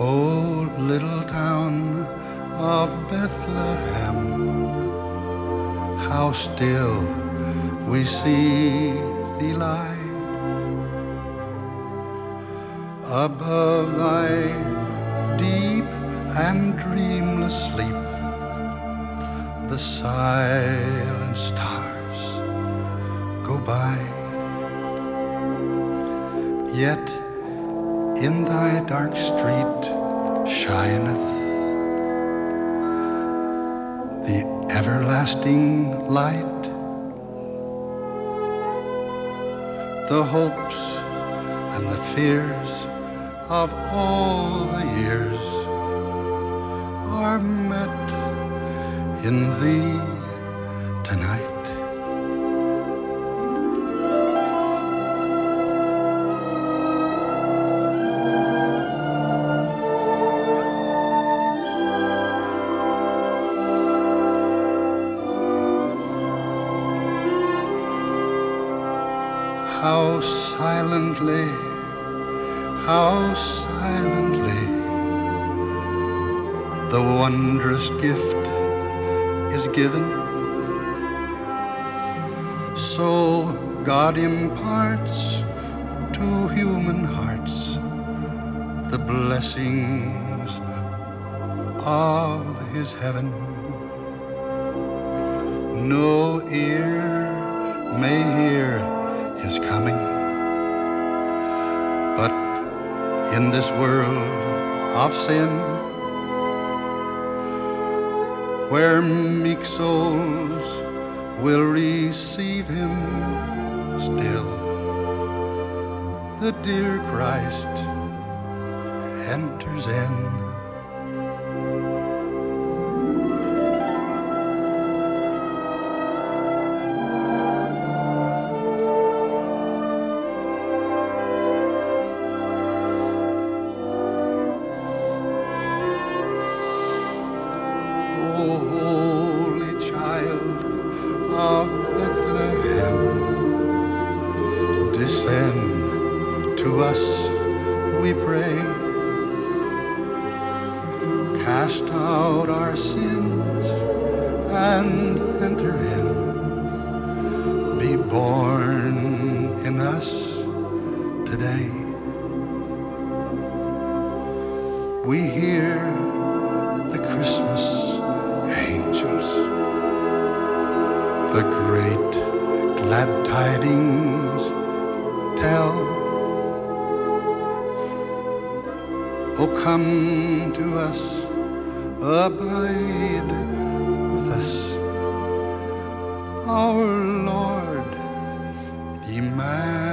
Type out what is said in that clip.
O little town of Bethlehem, how still we see thee lie above thy deep and dreamless sleep. The silent stars go by, yet in thy dark street shineth the everlasting light. The hopes and the fears of all the years are met in thee tonight. How silently the wondrous gift is given. So God imparts to human hearts the blessings of his heaven. No ear may hear his coming, but in this world of sin, where meek souls will receive him still, the dear Christ enters in. Descend to us, we pray. Cast out our sins and enter in. Be born in us today. We hear the Christmas angels, the great glad tidings tell. Oh, come to us, abide with us, our Lord Emmanuel.